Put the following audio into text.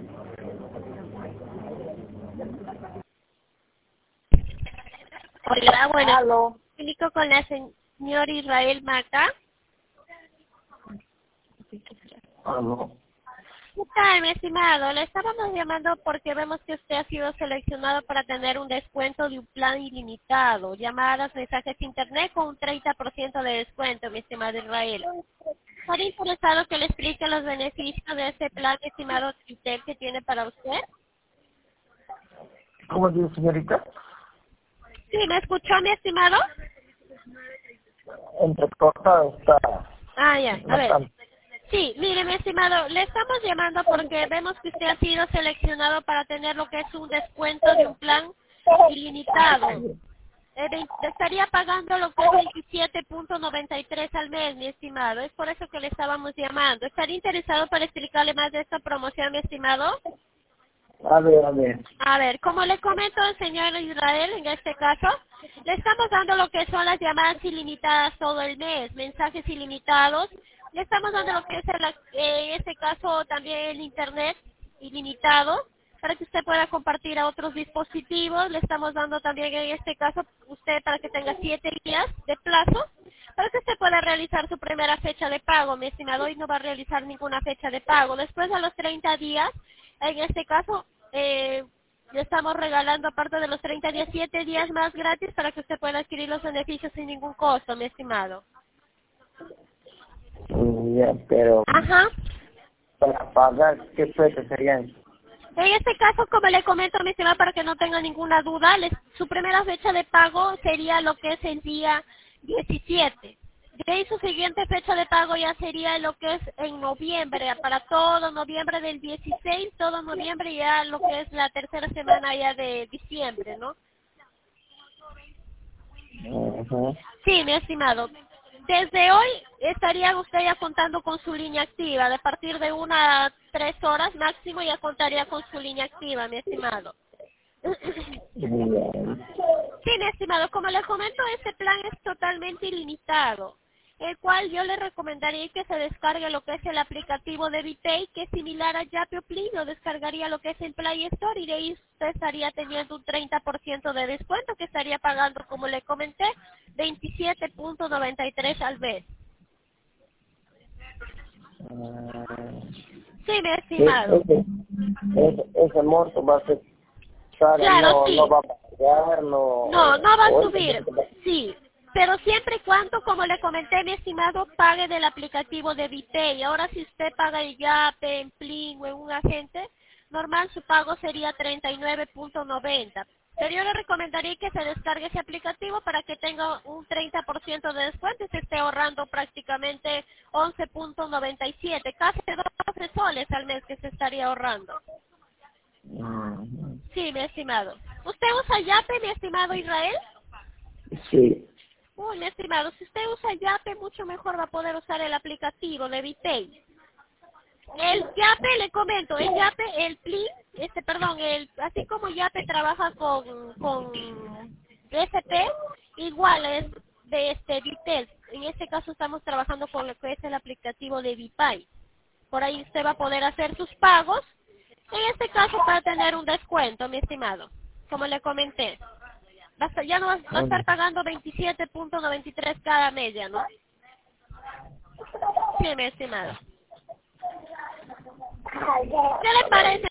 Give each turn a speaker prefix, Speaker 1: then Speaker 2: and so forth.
Speaker 1: Hola, bueno,
Speaker 2: Aló.
Speaker 1: comunico con la señor Israel Mata.
Speaker 2: Aló.
Speaker 1: ¿Qué tal, mi estimado? Le estábamos llamando porque vemos que usted ha sido seleccionado para tener un descuento de un plan ilimitado. Llamadas, mensajes internet con un 30% de descuento, mi estimado Israel. ¿Está interesado que le explique los beneficios de ese plan, estimado Twitter, que tiene para usted?
Speaker 2: ¿Cómo dice, señorita?
Speaker 1: Sí, ¿me escuchó, mi estimado?
Speaker 2: Entrecortada está
Speaker 1: Ya, a ver.
Speaker 2: bastante.
Speaker 1: Sí, mire, mi estimado, le estamos llamando porque vemos que usted ha sido seleccionado para tener lo que es un descuento de un plan ilimitado. Estaría pagando lo que es 27.93 al mes, mi estimado. Es por eso que le estábamos llamando. ¿Estaría interesado para explicarle más de esta promoción, mi estimado?
Speaker 2: A ver, a ver.
Speaker 1: A ver, como le comento al señor Israel, en este caso, le estamos dando lo que son las llamadas ilimitadas todo el mes, mensajes ilimitados. Le estamos dando lo que es, en este caso, también el internet ilimitado, para que usted pueda compartir a otros dispositivos. Le estamos dando también, en este caso, usted para que tenga 7 días de plazo, para que usted pueda realizar su primera fecha de pago, mi estimado. Hoy no va a realizar ninguna fecha de pago. Después de los 30 días, en este caso, le estamos regalando, aparte de los 30 días, 7 días más gratis para que usted pueda adquirir los beneficios sin ningún costo, mi estimado.
Speaker 2: Ya, pero
Speaker 1: Ajá.
Speaker 2: para pagar, ¿qué precio sería eso?
Speaker 1: En este caso, como le comento, mi estimado, para que no tenga ninguna duda, su primera fecha de pago sería lo que es el día 17. De ahí su siguiente fecha de pago ya sería lo que es en noviembre, para todo noviembre del 16, todo noviembre ya lo que es la tercera semana ya de diciembre, ¿no?
Speaker 2: Ujú.
Speaker 1: Sí, mi estimado. Desde hoy estaría usted ya contando con su línea activa. De partir de 1 a 3 horas máximo ya contaría con su línea activa, mi estimado.
Speaker 2: Bien.
Speaker 1: Sí, mi estimado, como le comento, este plan es totalmente ilimitado, el cual yo le recomendaría que se descargue lo que es el aplicativo de VPay, que es similar a Yape o Plin, o descargaría lo que es el Play Store, y de ahí usted estaría teniendo un 30% de descuento, que estaría pagando, como le comenté, 27.93 al mes. Sí, mi estimado.
Speaker 2: Ese monto va a ser caro,
Speaker 1: Claro,
Speaker 2: no
Speaker 1: sí.
Speaker 2: va a pagar, no...
Speaker 1: No, no va a
Speaker 2: o
Speaker 1: subir, sí, pero siempre y cuando, como le comenté, mi estimado, pague del aplicativo de VPay. Ahora, si usted paga en Yape, en Plin o en un agente, normal su pago sería 39.90. Pero yo le recomendaría que se descargue ese aplicativo para que tenga un 30% de descuento y se esté ahorrando prácticamente 11.97, casi 12 soles al mes que se estaría ahorrando.
Speaker 2: Ujú.
Speaker 1: Sí, mi estimado. ¿Usted usa Yape, mi estimado Israel?
Speaker 2: Sí.
Speaker 1: Uy, mi estimado, si usted usa Yape, mucho mejor va a poder usar el aplicativo de VPay. El Yape, le comento, el Yape, el Plin, perdón, así como Yape trabaja con SP, igual es de Vitel. En este caso estamos trabajando con lo que es el aplicativo de VPay. Por ahí usted va a poder hacer sus pagos, en este caso para tener un descuento, mi estimado, como le comenté. Ya no va a estar pagando 27.93 cada mes, ya, ¿no? Sí, mi estimado. ¿Qué le parece?